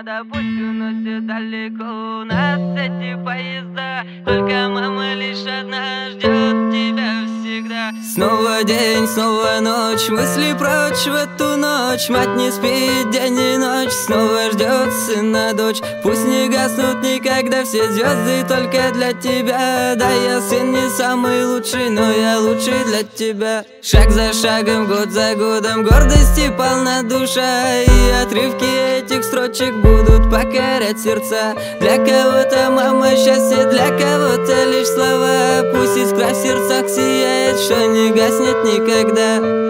да пусть уносит далеко. У нас эти поезда, только мама лишь одна ждет тебя всегда. Снова день, снова ночь, мысли прочь в эту ночь. Мать не спит день и ночь, снова ждет сына дочь. Пусть не гаснут никогда все звезды только для тебя. Да, я сын не самый лучший, но я лучший для тебя. Шаг за шагом, год за годом, гордости полна душа. И отрывки этих строчек будут покорять сердца. Для кого-то мама счастье, для кого-то лишь слова. Пусть искра в сердцах сияет, что не гаснет никогда.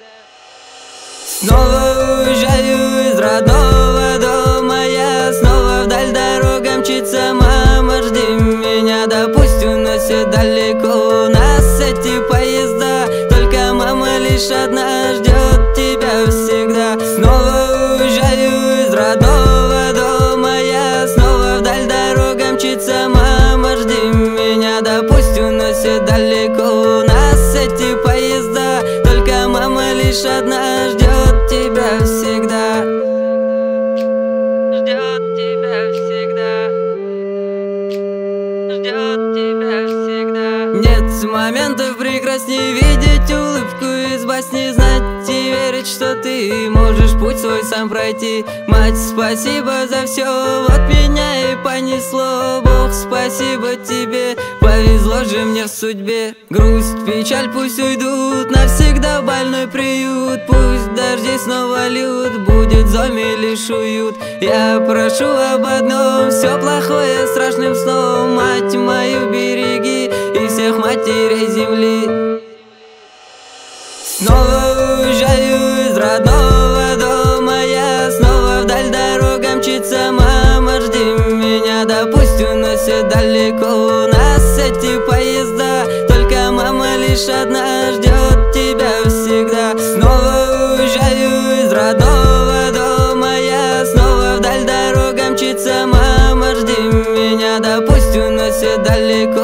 Снова уезжаю из родного дома я, снова вдаль дорога мчится мама, жди меня, да пусть уносит далеко. У нас эти поезда, только мама лишь одна ждет тебя всегда. Снова уезжаю из родного дома я, снова вдаль дорога мчится мама, жди меня, да пусть уносит далеко. У нас эти поезда, только мама лишь одна ждет тебя всегда. Ждет тебя всегда. Ждет тебя всегда. Нет моментов прекрасней видеть улыбку из басни, знать и верить, что ты можешь путь свой сам пройти. Мать, спасибо за все, вот меня и понесло. Бог, спасибо тебе, повезло же мне в судьбе. Грусть, печаль пусть уйдут навсегда в больной приют. Пусть дожди снова льют, будет зоме лишь уют. Я прошу об одном, все плохое страшным сном. Мать мою береги и всех матерей земли. Снова уезжаю из родного дома я, снова вдаль дорога мчится мама, жди меня, да пусть уносит далеко. У нас эти поезда, только мама лишь одна ждет тебя всегда. Снова уезжаю из родного дома я, снова вдаль дорога мчится мама, жди меня, да пусть уносит далеко.